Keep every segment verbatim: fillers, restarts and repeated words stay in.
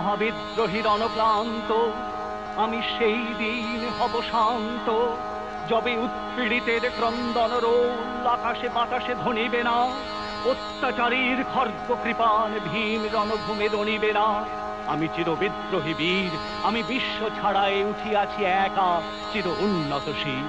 মহাবিদ্রোহীর অনক্লান্ত, আমি সেই দিন হব শান্ত, যবে উৎপীড়িতের ক্রন্দন রোল আকাশে বাতাসে ধ্বনিবে না, অত্যাচারীর খর্গ কৃপান ভীম রণভূমে দণিবে না। আমি চির বিদ্রোহী বীর, আমি বিশ্ব ছাড়াই উঠিয়াছি একা চির উন্নতশীল।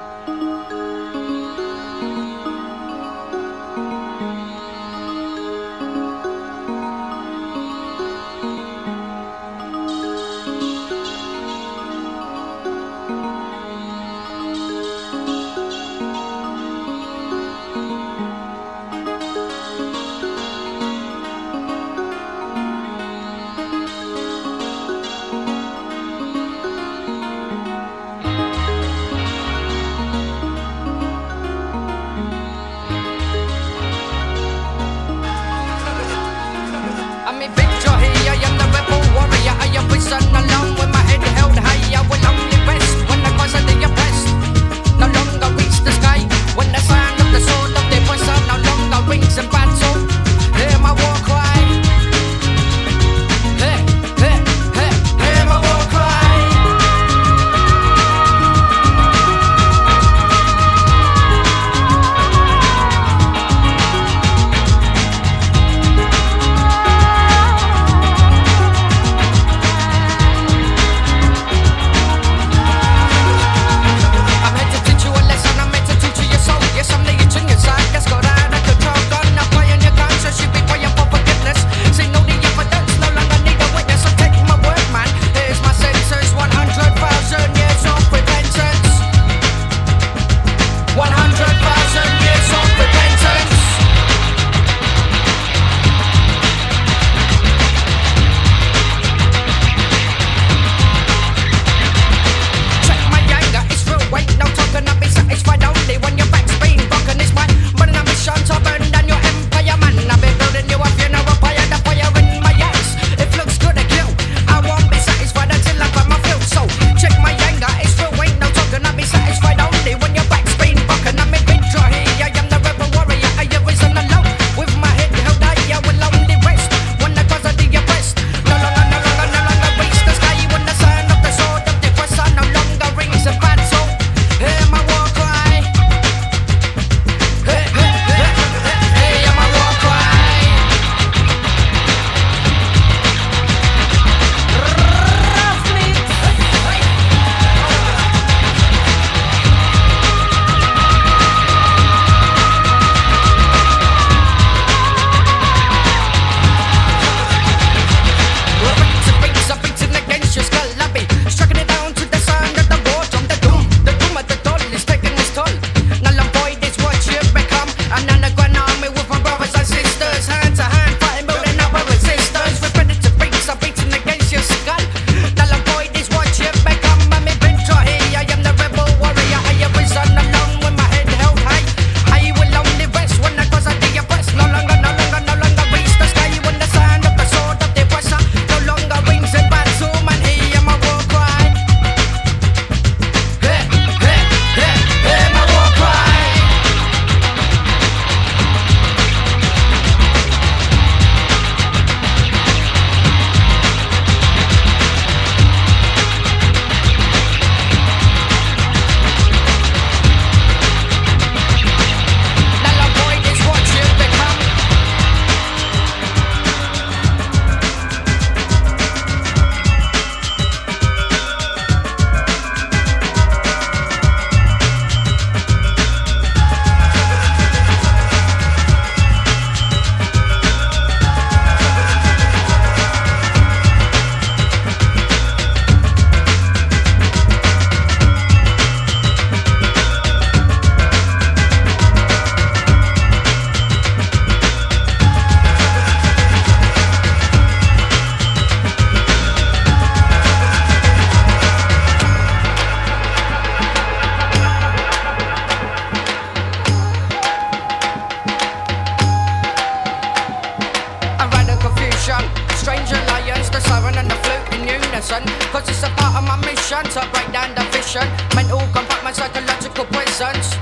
Cause it's a part of my mission to break down the vision. Mental compartment, psychological presence.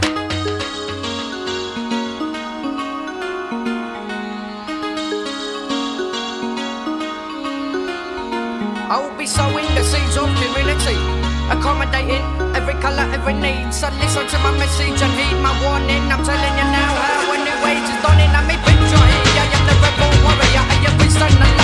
humanity, accommodating every colour, every need. So listen to my message and heed my warning. I'm telling you now how a new age is dawning. I'm a patriot, I am the rebel warrior, I am prison alive.